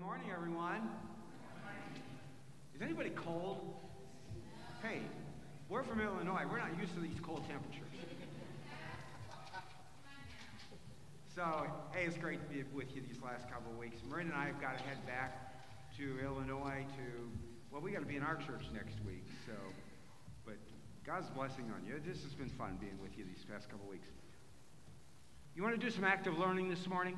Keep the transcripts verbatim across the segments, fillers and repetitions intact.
morning, everyone. Is anybody cold? Hey, we're from Illinois. We're not used to these cold temperatures. So, hey, it's great to be with you these last couple of weeks. Marin and I have got to head back to Illinois to, well, we got to be in our church next week. So, but God's blessing on you. This has been fun being with you these past couple of weeks. You want to do some active learning this morning?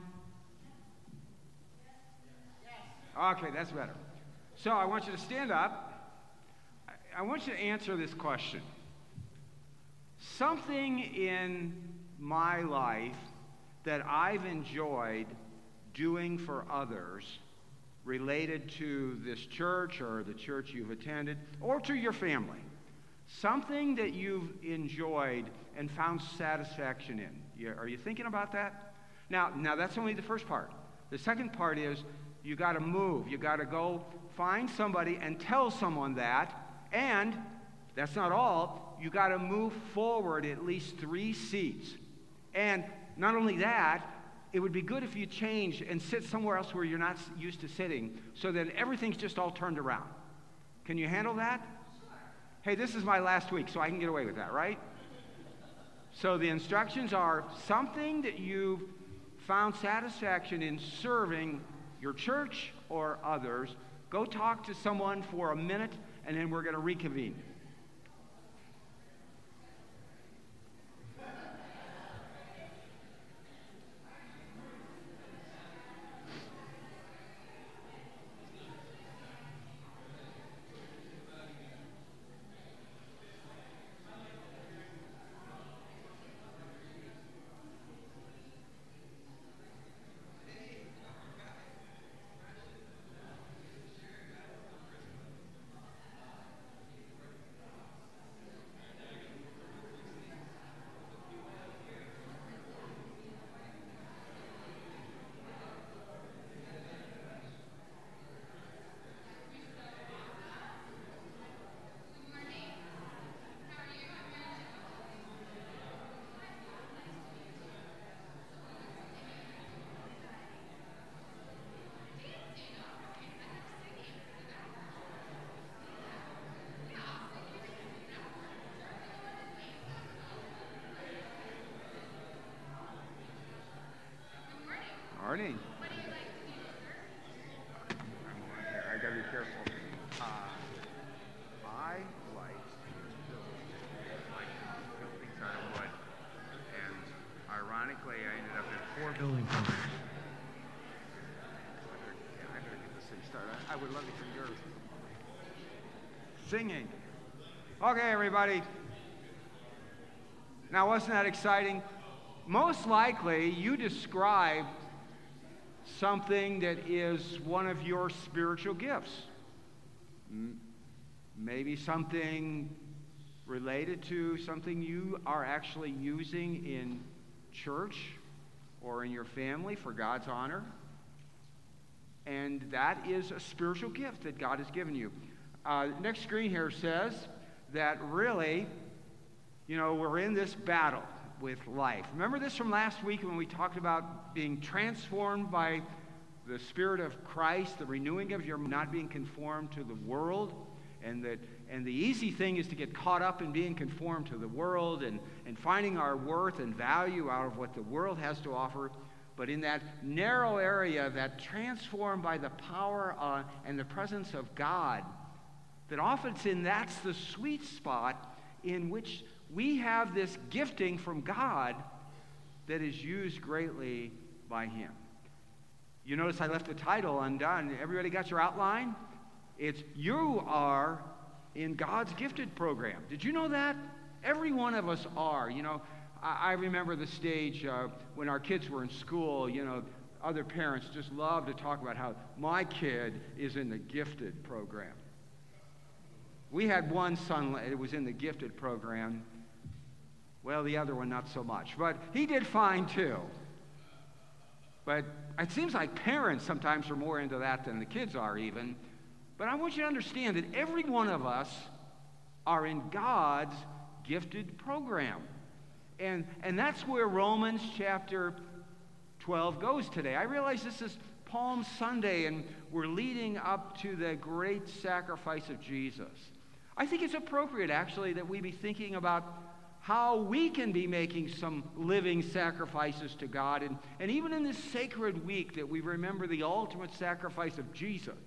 Okay, that's better. So I want you to stand up. I want you to answer this question. Something in my life that I've enjoyed doing for others related to this church or the church you've attended or to your family. Something that you've enjoyed and found satisfaction in. You, are you thinking about that? Now, now that's only the first part. The second part is you got to move. You got to go find somebody and tell someone that. And that's not all. You got to move forward at least three seats. And not only that, it would be good if you change and sit somewhere else where you're not used to sitting so that everything's just all turned around. Can you handle that? Hey, this is my last week, so I can get away with that, right? So the instructions are something that you've found satisfaction in serving your church or others. Go talk to someone for a minute, and then we're going to reconvene. Morning. What do you like to do, sir? I gotta be careful. Uh, I like to build like buildings out of wood, and ironically, I ended up in four building programs. I better, yeah, I better get this thing started. I, I would love to hear yours. Singing. Okay, everybody. Now, wasn't that exciting? Most likely, you described something that is one of your spiritual gifts. M- maybe something related to something you are actually using in church or in your family for God's honor. And that is a spiritual gift that God has given you. Uh, next screen here says that really, you know, we're in this battle with life. Remember this from last week when we talked about being transformed by the Spirit of Christ, the renewing of your not being conformed to the world, and that and the easy thing is to get caught up in being conformed to the world and, and finding our worth and value out of what the world has to offer. But in that narrow area, that transformed by the power uh, and the presence of God, that often it's in that's the sweet spot in which we have this gifting from God that is used greatly by Him. You notice I left the title undone. Everybody got your outline? It's You Are in God's Gifted Program. Did you know that? Every one of us are. You know, I, I remember the stage uh, when our kids were in school, you know, other parents just love to talk about how my kid is in the Gifted Program. We had one son that was in the Gifted Program. Well, the other one, not so much. But he did fine, too. But it seems like parents sometimes are more into that than the kids are, even. But I want you to understand that every one of us are in God's gifted program. And, and that's where Romans chapter twelve goes today. I realize this is Palm Sunday, and we're leading up to the great sacrifice of Jesus. I think it's appropriate, actually, that we be thinking about how we can be making some living sacrifices to God. And, and even in this sacred week that we remember the ultimate sacrifice of Jesus,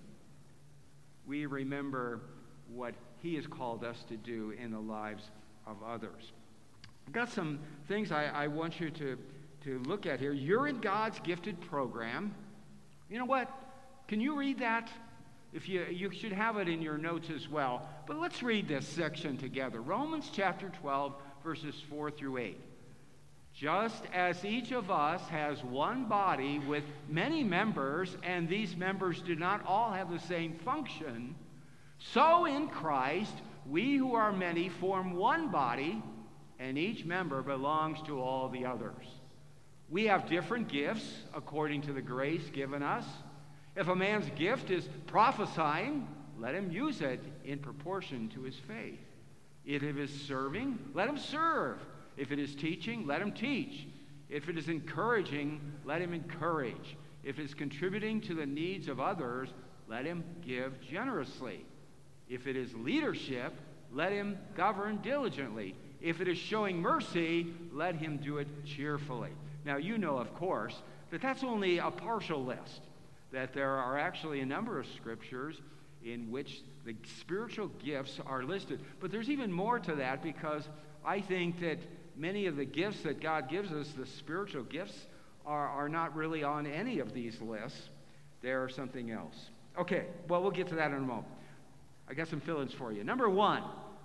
we remember what he has called us to do in the lives of others. I've got some things I, I want you to, to look at here. You're in God's gifted program. You know what? Can you read that? If you, you should have it in your notes as well. But let's read this section together. Romans chapter twelve, verses four through eight. Just as each of us has one body with many members, and these members do not all have the same function, so in Christ we who are many form one body, and each member belongs to all the others. We have different gifts according to the grace given us. If a man's gift is prophesying, let him use it in proportion to his faith. If it is serving, let him serve. If it is teaching, let him teach. If it is encouraging, let him encourage. If it is contributing to the needs of others, let him give generously. If it is leadership, let him govern diligently. If it is showing mercy, let him do it cheerfully. Now, you know, of course, that that's only a partial list, that there are actually a number of scriptures in which the spiritual gifts are listed. But there's even more to that, because I think that many of the gifts that God gives us, the spiritual gifts, are, are not really on any of these lists. They're something else. Okay, well, we'll get to that in a moment. I got some fill-ins for you. Number one,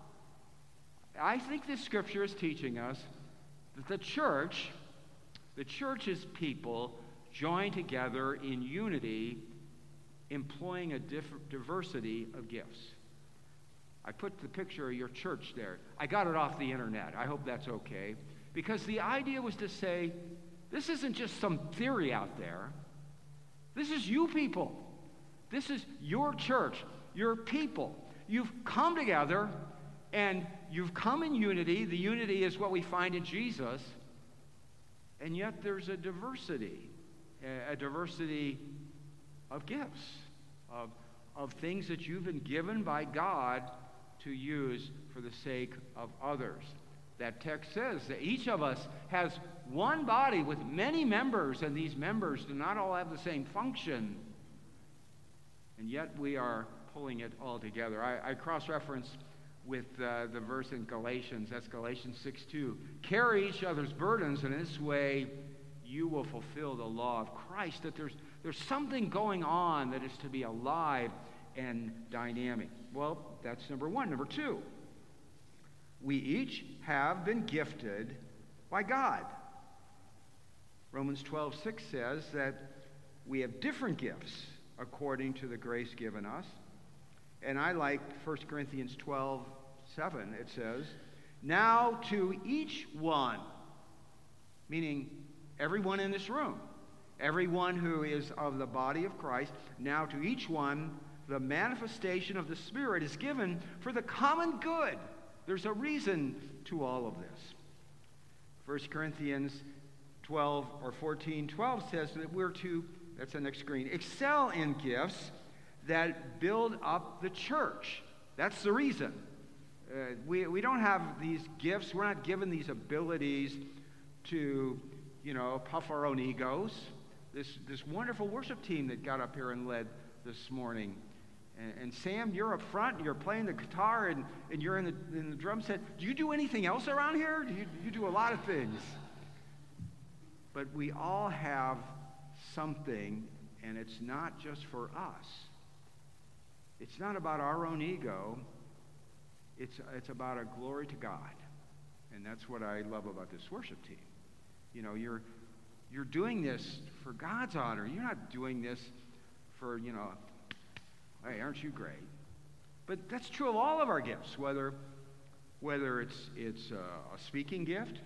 I think this scripture is teaching us that the church, the church is people joined together in unity, employing a diff- diversity of gifts. I put the picture of your church there. I got it off the internet. I hope that's okay. Because the idea was to say, this isn't just some theory out there. This is you people. This is your church, your people. You've come together, and you've come in unity. The unity is what we find in Jesus. And yet there's a diversity, a diversity of gifts, of, of things that you've been given by God to use for the sake of others. That text says that each of us has one body with many members, and these members do not all have the same function. And yet we are pulling it all together. I, I cross-reference with uh, the verse in Galatians. That's Galatians six two. Carry each other's burdens, and in this way you will fulfill the law of Christ. That there's, there's something going on that is to be alive and dynamic. Well, that's number one. Number two, we each have been gifted by God. Romans twelve six says that we have different gifts according to the grace given us. And I like First Corinthians twelve seven. It says, now to each one, meaning everyone in this room, everyone who is of the body of Christ, now to each one, the manifestation of the Spirit is given for the common good. There's a reason to all of this. First Corinthians twelve or fourteen twelve says that we're to, that's the next screen, excel in gifts that build up the church. That's the reason. Uh, we, we don't have these gifts. We're not given these abilities to, you know, puff our own egos. This, this wonderful worship team that got up here and led this morning. And, and Sam, you're up front, you're playing the guitar, and, and you're in the, in the drum set. Do you do anything else around here? Do you, you do a lot of things. But we all have something, and it's not just for us. It's not about our own ego. It's, it's about a glory to God. And that's what I love about this worship team. You know, you're, you're doing this for God's honor. You're not doing this for, you know, hey, aren't you great? But that's true of all of our gifts, whether, whether it's, it's a, a speaking gift,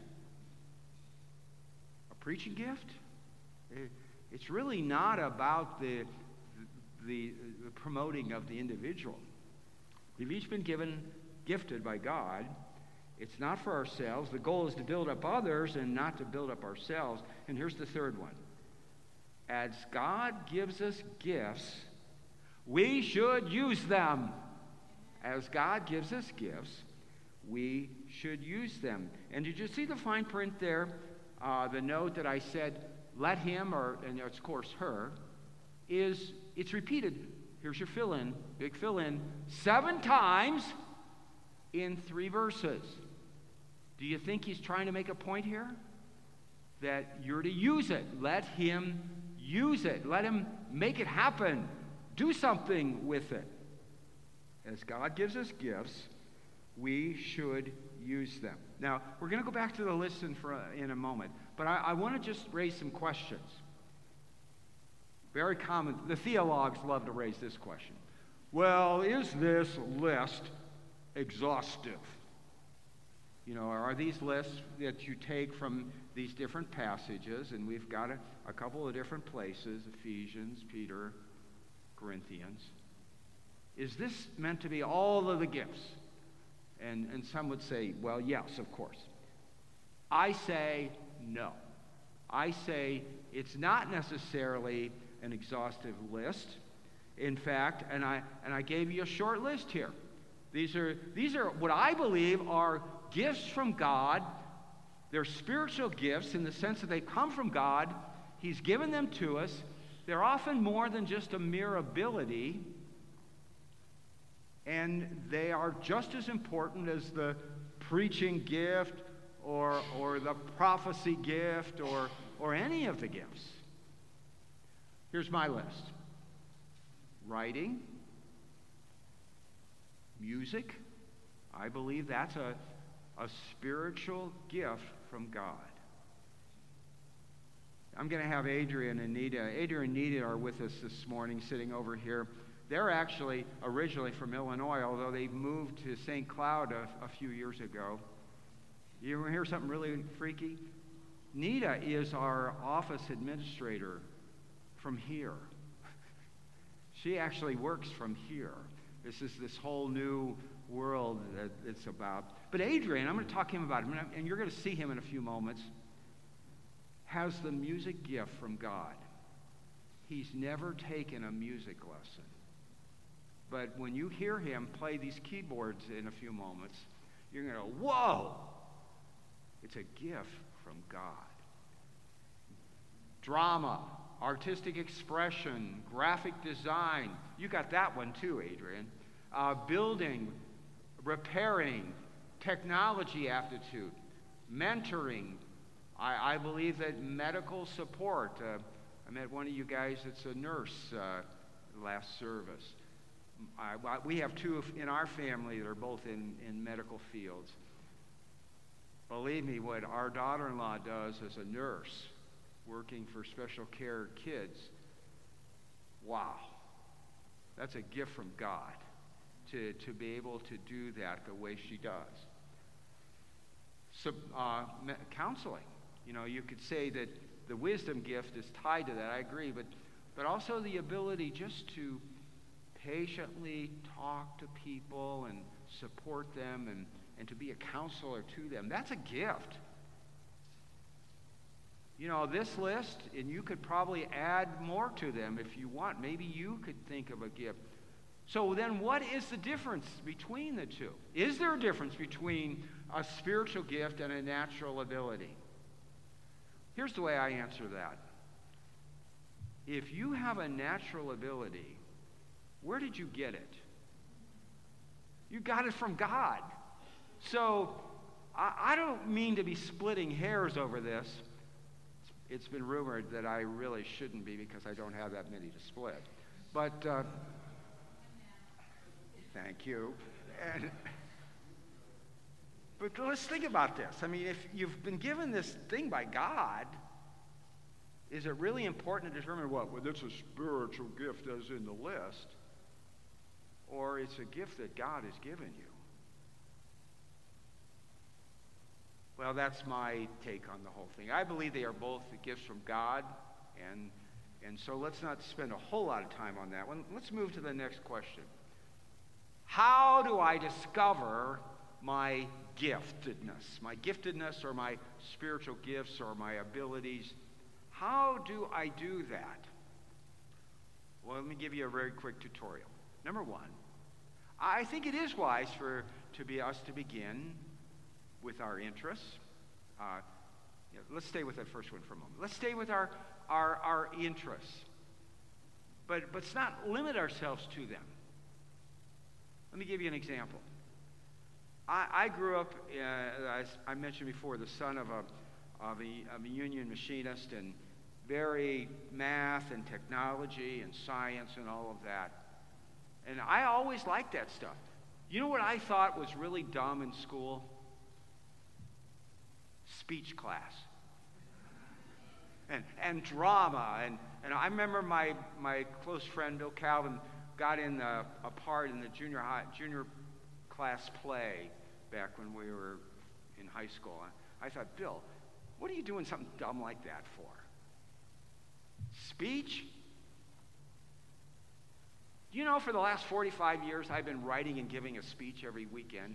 a preaching gift. It, it's really not about the, the, the promoting of the individual. We've each been given, gifted by God. It's not for ourselves. The goal is to build up others and not to build up ourselves. And here's the third one. as God gives us gifts, we should use them. As God gives us gifts, we should use them. And did you see the fine print there? Uh, the note that I said, let him, or, and it's of course her, is, it's repeated. Here's your fill-in, big fill-in, seven times in three verses. Do you think he's trying to make a point here? That you're to use it. Let him use it. Let him make it happen. Do something with it. As God gives us gifts, we should use them. Now, we're going to go back to the list in, for, in a moment, but I, I want to just raise some questions. Very common. The theologues love to raise this question. Well, is this list exhaustive? You know, are these lists that you take from these different passages, and we've got a, a couple of different places, Ephesians, Peter, Corinthians. Is this meant to be all of the gifts? And, and some would say, well, yes, of course. I say no. I say it's not necessarily an exhaustive list. In fact, and I, and I gave you a short list here. These are, these are what I believe are gifts from God. They're spiritual gifts in the sense that they come from God. He's given them to us. They're often more than just a mere ability. And they are just as important as the preaching gift or, or the prophecy gift or, or any of the gifts. Here's my list. Writing, music. I believe that's a, a spiritual gift from God. I'm going to have Adrian and Nita. Adrian and Nita are with us this morning, sitting over here. They're actually originally from Illinois, although they moved to Saint Cloud a, a few years ago. You ever hear something really freaky? Nita is our office administrator from here. She actually works from here. This is this whole new world that it's about. But Adrian, I'm going to talk to him about it, and you're going to see him in a few moments, has the music gift from God. He's never taken a music lesson. But when you hear him play these keyboards in a few moments, you're going to go, whoa! It's a gift from God. Drama, artistic expression, graphic design. You got that one too, Adrian. Uh, building, repairing, technology aptitude, mentoring. I, I believe that medical support. Uh, I met one of you guys that's a nurse uh, last service. I, we have two in our family that are both in, in medical fields. Believe me, what our daughter-in-law does as a nurse, working for special care kids, wow, that's a gift from God to, to be able to do that the way she does. So, uh, counseling, you know, you could say that the wisdom gift is tied to that, I agree, but, but also the ability just to patiently talk to people and support them and, and to be a counselor to them. That's a gift. You know, this list, and you could probably add more to them if you want. Maybe you could think of a gift. So then what is the difference between the two? Is there a difference between a spiritual gift and a natural ability? Here's the way I answer that. If you have a natural ability, where did you get it? You got it from God. So I, I don't mean to be splitting hairs over this. It's been rumored that I really shouldn't be because I don't have that many to split. But uh, thank you. And, but let's think about this. I mean, if you've been given this thing by God, is it really important to determine what? Well, it's a spiritual gift as in the list, or it's a gift that God has given you? Well, that's my take on the whole thing. I believe they are both the gifts from God, and, and so let's not spend a whole lot of time on that one. Let's move to the next question. How do I discover my giftedness? My giftedness or my spiritual gifts or my abilities? How do I do that? Well, let me give you a very quick tutorial. Number one, I think it is wise for to be us to begin with our interests. Uh, you know, let's stay with that first one for a moment. Let's stay with our our, our interests, but but let's not limit ourselves to them. Let me give you an example. I, I grew up, uh, as I mentioned before, the son of a of a, of a union machinist, and very math and technology and science and all of that. And I always liked that stuff. You know what I thought was really dumb in school? Speech class. And, and drama. And, and I remember my, my close friend Bill Calvin got in a, a part in the junior high, junior class play back when we were in high school. I thought, Bill, what are you doing something dumb like that for? Speech? You know, for the last forty-five years, I've been writing and giving a speech every weekend.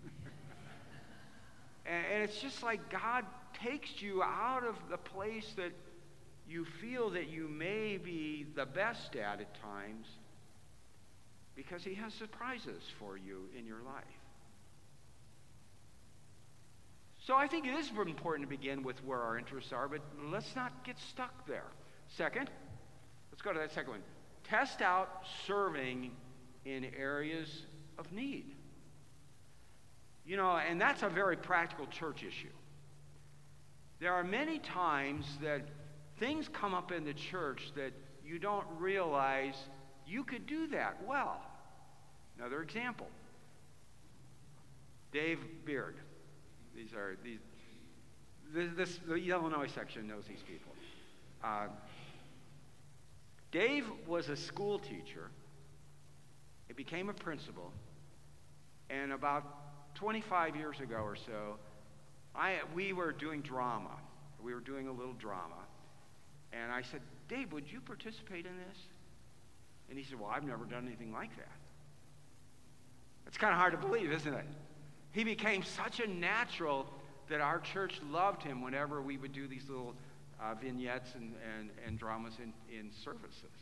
and, and it's just like God takes you out of the place that you feel that you may be the best at at times, because he has surprises for you in your life. So I think it is important to begin with where our interests are, but let's not get stuck there. Second, let's go to that second one. Test out serving in areas of need. You know, and that's a very practical church issue. There are many times that things come up in the church that you don't realize you could do that well. Another example. Dave Beard. These are these. This, this the Illinois section knows these people. Uh, Dave was a school teacher. He became a principal, and about twenty-five years ago or so, I we were doing drama. We were doing a little drama, and I said, Dave, would you participate in this? And he said, well, I've never done anything like that. It's kind of hard to believe, isn't it? He became such a natural that our church loved him whenever we would do these little uh, vignettes and, and, and dramas in, in services.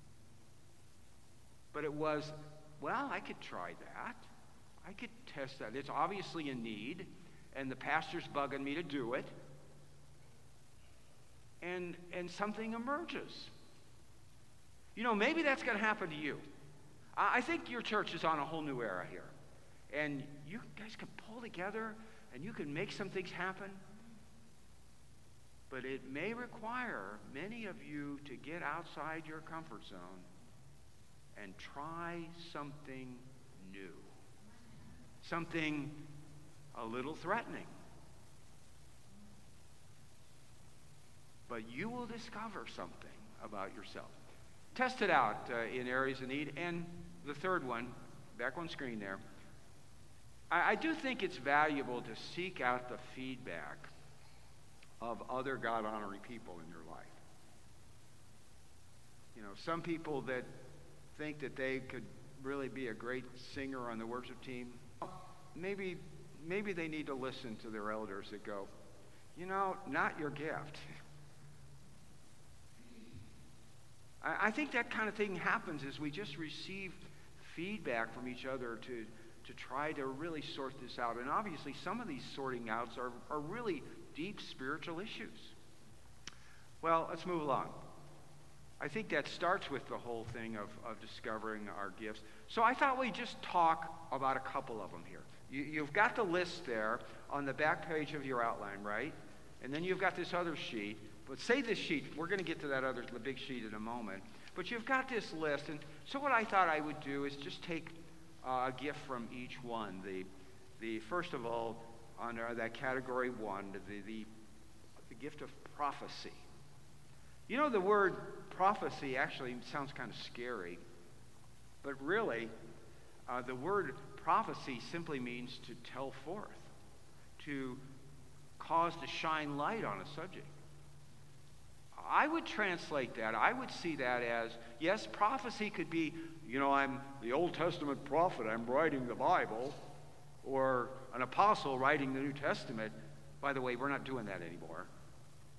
But it was, well, I could try that. I could test that. It's obviously a need, and the pastor's bugging me to do it. And, and something emerges. You know, maybe that's going to happen to you. I, I think your church is on a whole new era here. And you guys can pull together and you can make some things happen. But it may require many of you to get outside your comfort zone and try something new. Something a little threatening. But you will discover something about yourself. Test it out uh, in areas of need. And the third one, back on screen there, I do think it's valuable to seek out the feedback of other God-honoring people in your life. You know, some people that think that they could really be a great singer on the worship team, maybe, maybe they need to listen to their elders that go, you know, not your gift. I, I think that kind of thing happens as we just receive feedback from each other to to try to really sort this out. And obviously some of these sorting outs are, are really deep spiritual issues. Well, let's move along. I think that starts with the whole thing of, of discovering our gifts. So I thought we'd just talk about a couple of them here. You, you've got the list there on the back page of your outline, right? And then you've got this other sheet. But say this sheet, we're going to get to that other, the big sheet in a moment. But you've got this list. And so what I thought I would do is just take Uh, a gift from each one. The, the first of all, under that category one, the, the, the gift of prophecy. You know, the word prophecy actually sounds kind of scary, but really, uh, the word prophecy simply means to tell forth, to cause to shine light on a subject. I would translate that, I would see that as, yes, prophecy could be, you know, I'm the Old Testament prophet, I'm writing the Bible, or an apostle writing the New Testament. By the way, we're not doing that anymore.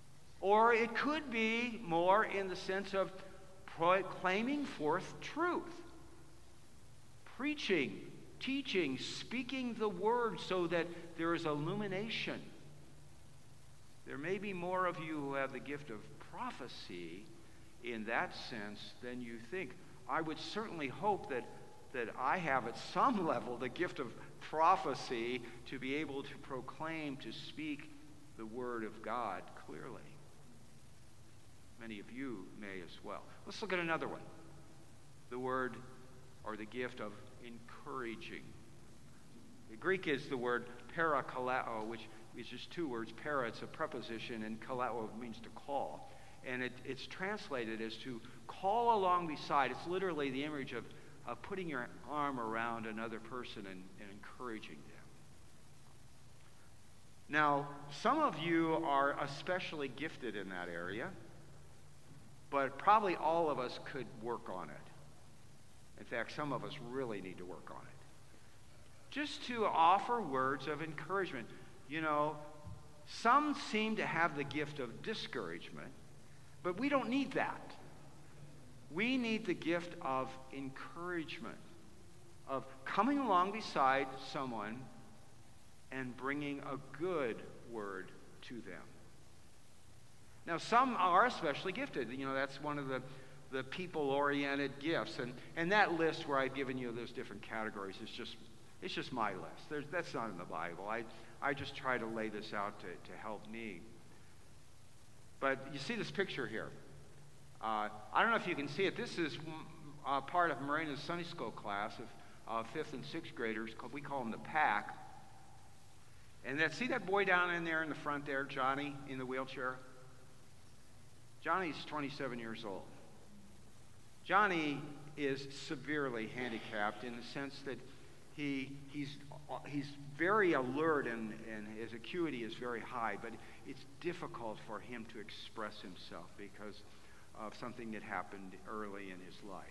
Or it could be more in the sense of proclaiming forth truth, preaching, teaching, speaking the word so that there is illumination. There may be more of you who have the gift of prophecy in that sense than you think. I would certainly hope that, that I have at some level the gift of prophecy to be able to proclaim, to speak the word of God clearly. Many of you may as well. Let's look at another one. The word or the gift of encouraging. The Greek is the word parakaleo, which is just two words. Para, it's a preposition, and kaleo means to call. And it, it's translated as to call along beside. It's literally the image of, of putting your arm around another person and, and encouraging them. Now, some of you are especially gifted in that area, but probably all of us could work on it. In fact, some of us really need to work on it. Just to offer words of encouragement. You know, some seem to have the gift of discouragement, but we don't need that. We need the gift of encouragement, of coming along beside someone and bringing a good word to them. Now, some are especially gifted. You know, that's one of the, the people-oriented gifts. And, and that list where I've given you those different categories is just, it's just my list. There's, that's not in the Bible. I, I just try to lay this out to, to help me. But you see this picture here. Uh, I don't know if you can see it. This is uh, part of Marina's Sunday school class of uh, fifth and sixth graders. We call them the pack. And that, see that boy down in there in the front there, Johnny, in the wheelchair? Johnny's twenty-seven years old. Johnny is severely handicapped in the sense that he he's he's very alert and, and his acuity is very high, but it's difficult for him to express himself because of something that happened early in his life.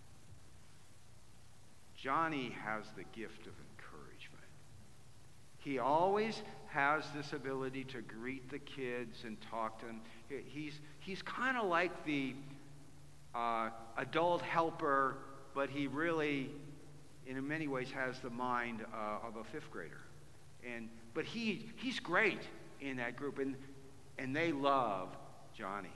Johnny has the gift of encouragement. He always has this ability to greet the kids and talk to them. He's, he's kind of like the uh, adult helper, but he really, in many ways, has the mind uh, of a fifth grader. And, but he, he's great in that group, and, and they love Johnny.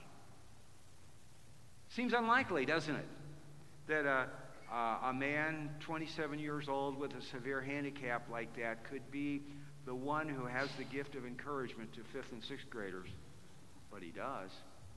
Seems unlikely, doesn't it, that a, uh, a man twenty-seven years old with a severe handicap like that could be the one who has the gift of encouragement to fifth and sixth graders, but he does.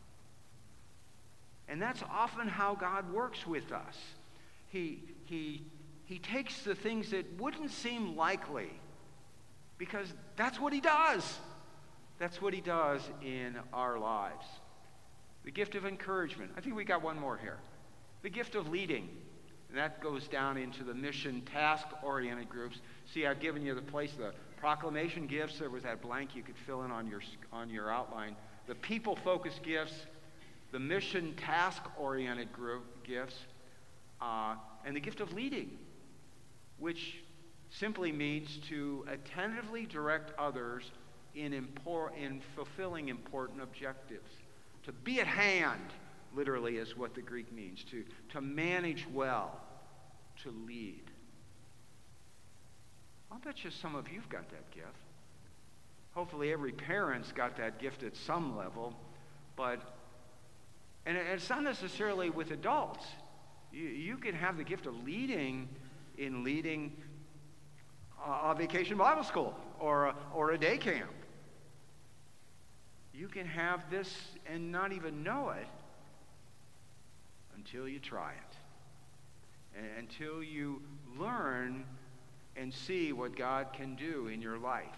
And that's often how God works with us. He, he, he takes the things that wouldn't seem likely, because that's what he does. That's what he does in our lives. The gift of encouragement. I think we got one more here. The gift of leading. And that goes down into the mission task-oriented groups. See, I've given you the place, the proclamation gifts. There was that blank you could fill in on your, on your outline. The people-focused gifts, the mission task-oriented group gifts, uh, and the gift of leading, which simply means to attentively direct others in, impor- in fulfilling important objectives. To be at hand, literally, is what the Greek means. To, to manage well, to lead. I'll bet you some of you've got that gift. Hopefully every parent's got that gift at some level, but, and it's not necessarily with adults. You, you can have the gift of leading in leading a, a vacation Bible school or a, or a day camp. You can have this and not even know it until you try it. And until you learn and see what God can do in your life.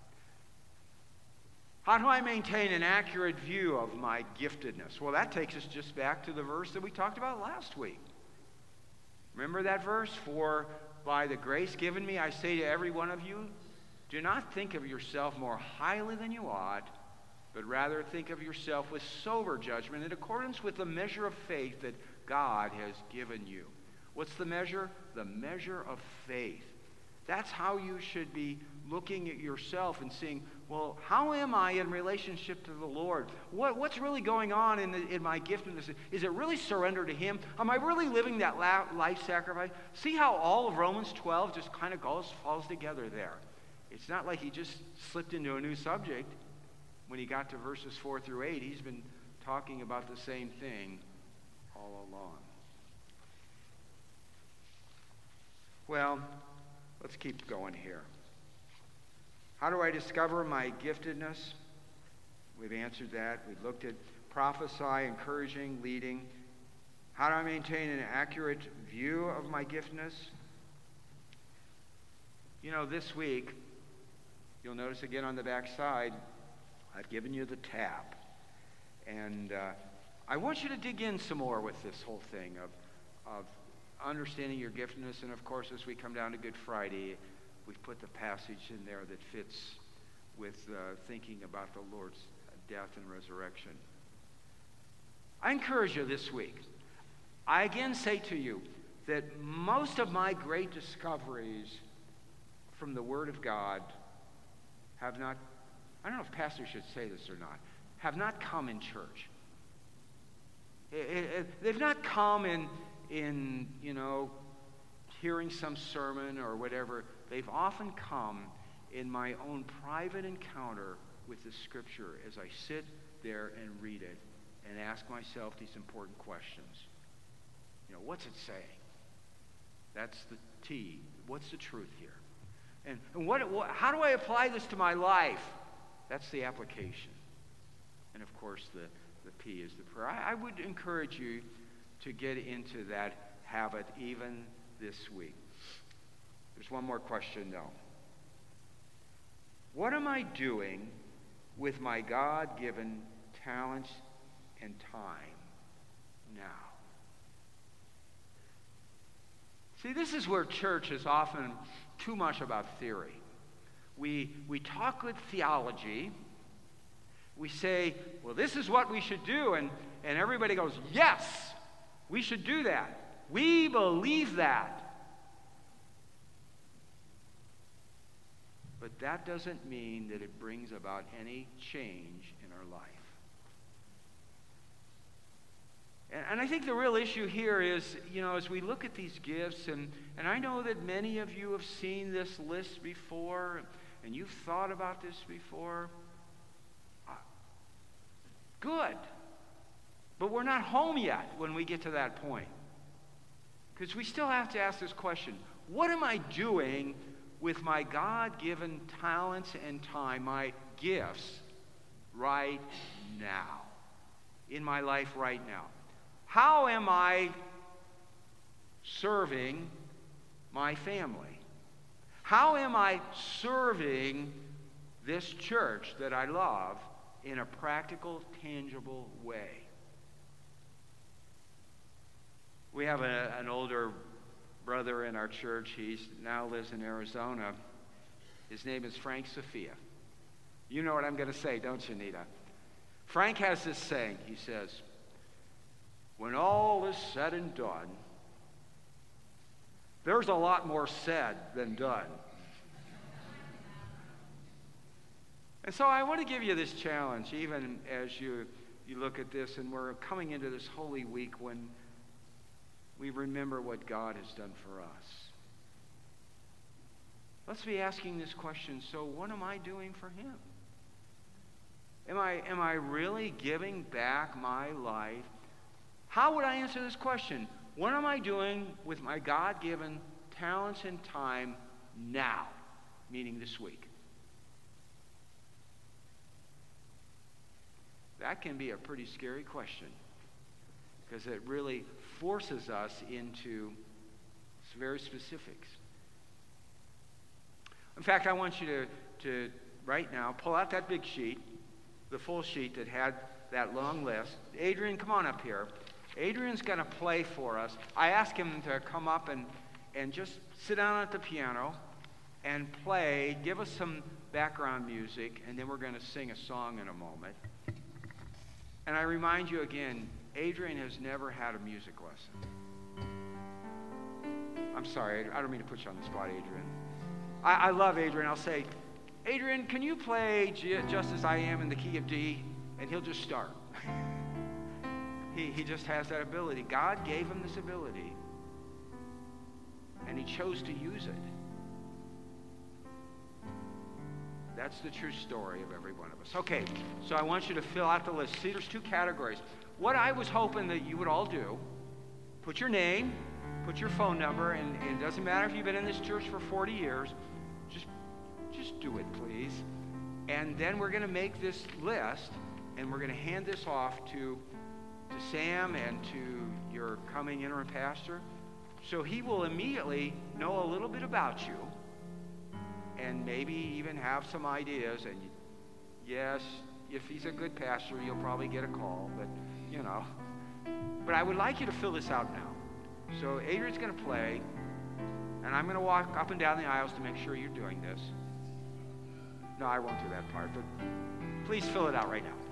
How do I maintain an accurate view of my giftedness? Well, that takes us just back to the verse that we talked about last week. Remember that verse? For by the grace given me, I say to every one of you, do not think of yourself more highly than you ought, but rather think of yourself with sober judgment in accordance with the measure of faith that God has given you. What's the measure? The measure of faith. That's how you should be looking at yourself and seeing, well, how am I in relationship to the Lord? What, what's really going on in, the, in my giftedness? Is it really surrender to Him? Am I really living that la- life sacrifice? See how all of Romans twelve just kind of goes, falls together there. It's not like he just slipped into a new subject. When he got to verses four through eight, he's been talking about the same thing all along. Well, let's keep going here. How do I discover my giftedness? We've answered that. We've looked at prophesy, encouraging, leading. How do I maintain an accurate view of my giftedness? You know, this week, you'll notice again on the back side, I've given you the tab. And uh, I want you to dig in some more with this whole thing of, of understanding your giftedness. And of course, as we come down to Good Friday, we've put the passage in there that fits with uh, thinking about the Lord's death and resurrection. I encourage you this week. I again say to you that most of my great discoveries from the Word of God have not, I don't know if pastors should say this or not, have not come in church. It, it, they've not come in, in, you know, hearing some sermon or whatever. They've often come in my own private encounter with the Scripture as I sit there and read it and ask myself these important questions. You know, what's it saying? That's the T. What's the truth here? And, and what, what, how do I apply this to my life? That's the application. And of course, the, the P is the prayer. I, I would encourage you to get into that habit even this week. There's one more question, though. What am I doing with my God-given talents and time now? See, this is where church is often too much about theory. We, we talk with theology. We say, well, this is what we should do. And, and everybody goes, yes, we should do that. We believe that. But that doesn't mean that it brings about any change in our life. And, and I think the real issue here is, you know, as we look at these gifts, and, and I know that many of you have seen this list before, and you've thought about this before. Uh, good. But we're not home yet when we get to that point. Because we still have to ask this question, what am I doing with my God-given talents and time, my gifts, right now, in my life right now? How am I serving my family? How am I serving this church that I love in a practical, tangible way? We have a, an older brother in our church. He now lives in Arizona. His name is Frank Sophia. You know what I'm going to say, don't you, Nita? Frank has this saying. He says, when all is said and done, there's a lot more said than done. And so I want to give you this challenge, even as you, you look at this, and we're coming into this Holy Week when we remember what God has done for us. Let's be asking this question, so what am I doing for Him? Am I, am I really giving back my life? How would I answer this question? What am I doing with my God-given talents and time now, meaning this week? That can be a pretty scary question, because it really forces us into very specifics. In fact, I want you to, to right now, pull out that big sheet, the full sheet that had that long list. Adrian, come on up here. Adrian's going to play for us. I asked him to come up and, and just sit down at the piano and play, give us some background music, and then we're going to sing a song in a moment. And I remind you again, Adrian has never had a music lesson. I'm sorry, I don't mean to put you on the spot, Adrian. I, I love Adrian. I'll say, Adrian, can you play J- Just As I Am in the key of D? And he'll just start. he, he just has that ability. God gave him this ability, and he chose to use it. That's the true story of every one of us. Okay, so I want you to fill out the list. See, there's two categories. What I was hoping that you would all do, put your name, put your phone number, and, and it doesn't matter if you've been in this church for forty years, just, just do it, please. And then we're going to make this list, and we're going to hand this off to, to Sam and to your coming interim pastor. So he will immediately know a little bit about you, and maybe even have some ideas. And yes, if he's a good pastor, you'll probably get a call, but you know. But I would like you to fill this out now. So Adrian's going to play, and I'm going to walk up and down the aisles to make sure you're doing this. No, I won't do that part, but please fill it out right now.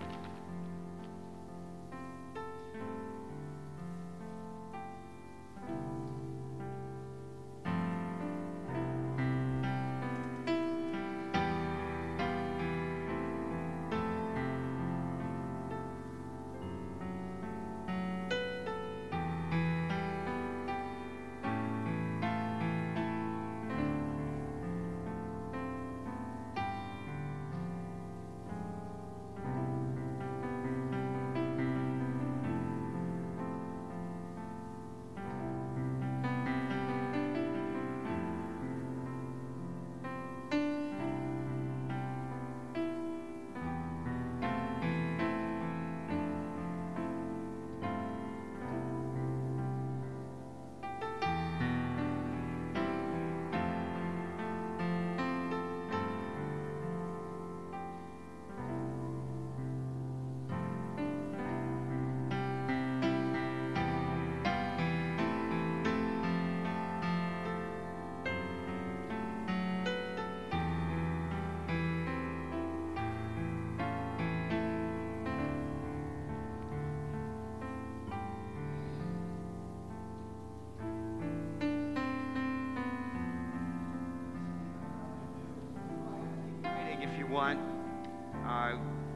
One, uh,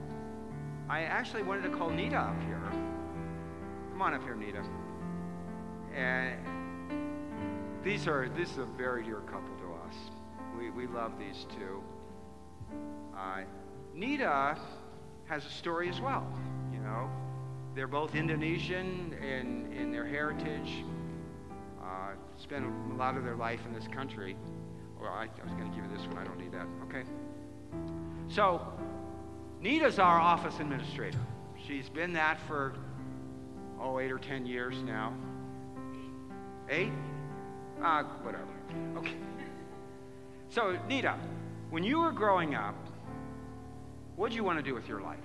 I actually wanted to call Nita up here. Come on up here, Nita. And these are this is a very dear couple to us. We we love these two. Uh, Nita has a story as well. You know, they're both Indonesian in in their heritage. Uh, spent a lot of their life in this country. Or I, I was going to give you this one. I don't need that. Okay. So, Nita's our office administrator. She's been that for, oh, eight or ten years now. Eight? Uh, whatever. Okay. So, Nita, when you were growing up, what did you want to do with your life?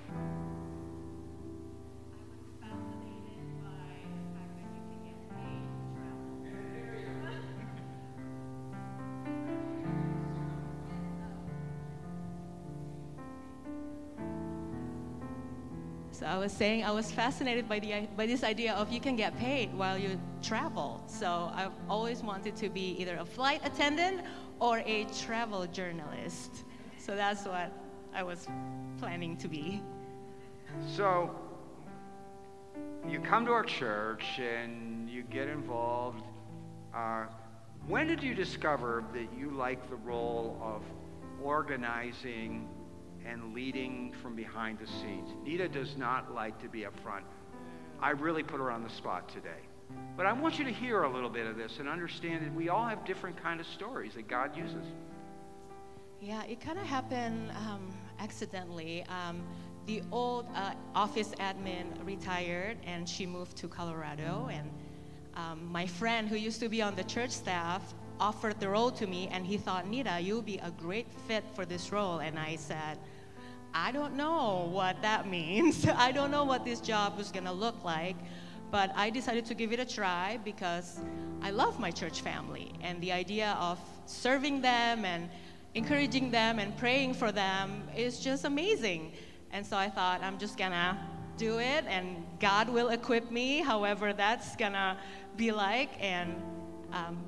So I was saying I was fascinated by the by this idea of you can get paid while you travel. So I've always wanted to be either a flight attendant or a travel journalist. So that's what I was planning to be. So you come to our church and you get involved. Uh, when did you discover that you like the role of organizing and leading from behind the scenes? Nita does not like to be up front. I really put her on the spot today. But I want you to hear a little bit of this and understand that we all have different kind of stories that God uses. Yeah, it kind of happened um, accidentally. Um, the old uh, office admin retired and she moved to Colorado, and um, my friend who used to be on the church staff offered the role to me, and he thought, Nita, you'll be a great fit for this role. And I said, I don't know what that means. I don't know what this job was gonna look like, but I decided to give it a try because I love my church family, and the idea of serving them and encouraging them and praying for them is just amazing. And so I thought, I'm just gonna do it, and God will equip me however that's gonna be like. And um,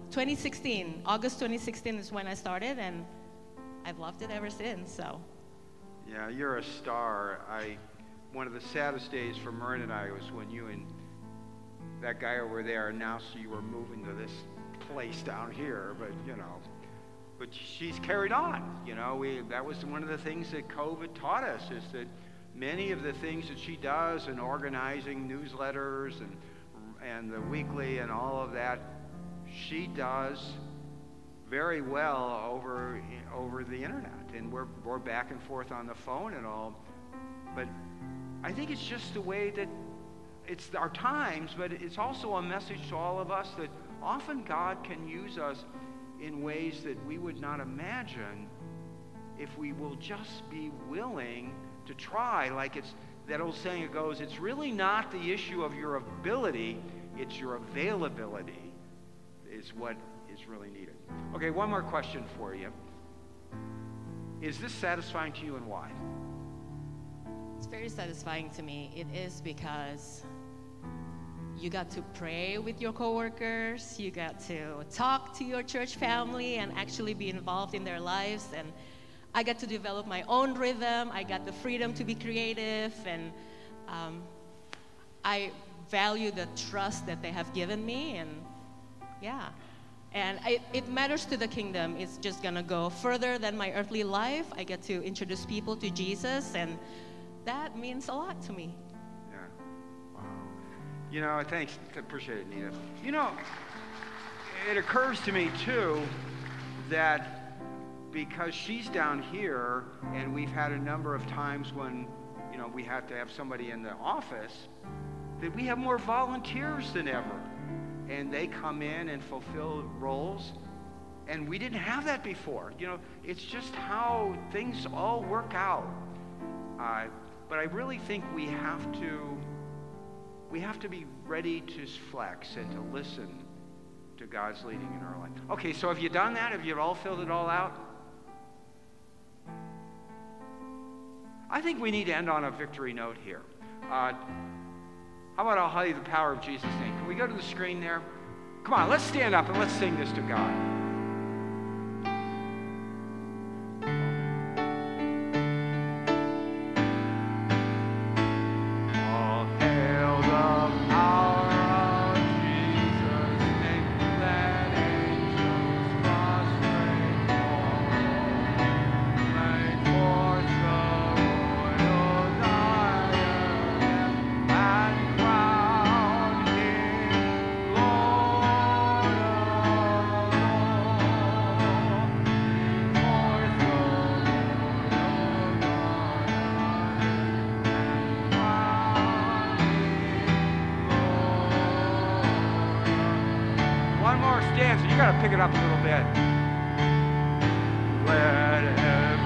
twenty sixteen, August twenty sixteen is when I started, and I've loved it ever since. So. Yeah, you're a star. I, one of the saddest days for Marin and I was when you and that guy over there announced you were moving to this place down here, but you know, but she's carried on. You know, we that was one of the things that COVID taught us, is that many of the things that she does in organizing newsletters and and the weekly and all of that, she does very well over over the internet, and we're we're back and forth on the phone and all. But I think it's just the way that it's our times, but it's also a message to all of us that often God can use us in ways that we would not imagine if we will just be willing to try. Like it's that old saying, it goes, it's really not the issue of your ability, it's your availability is what is really needed. Okay, one more question for you. Is this satisfying to you, and why? It's very satisfying to me. It is because you got to pray with your coworkers, you got to talk to your church family and actually be involved in their lives, and I got to develop my own rhythm. I got the freedom to be creative, and um, I value the trust that they have given me, and yeah. And I, it matters to the kingdom. It's just gonna go further than my earthly life. I get to introduce people to Jesus, and that means a lot to me. Yeah. Wow. You know, thanks. Appreciate it, Nita. You know, it occurs to me too that because she's down here, and we've had a number of times when, you know, we have to have somebody in the office, that we have more volunteers than ever. And they come in and fulfill roles. And we didn't have that before. You know, it's just how things all work out. Uh, but I really think we have to, we have to be ready to flex and to listen to God's leading in our life. Okay, so have you done that? Have you all filled it all out? I think we need to end on a victory note here. Uh, How about I'll highlight the power of Jesus' name? Can we go to the screen there? Come on, let's stand up and let's sing this to God. All hail the power of Jesus' name. Let angels prostrate fall. Make forth the royal diadem and crown him Lord of all. Bring forth the royal diadem and crown him Lord. One more stanza. You got to pick it up a little bit. Let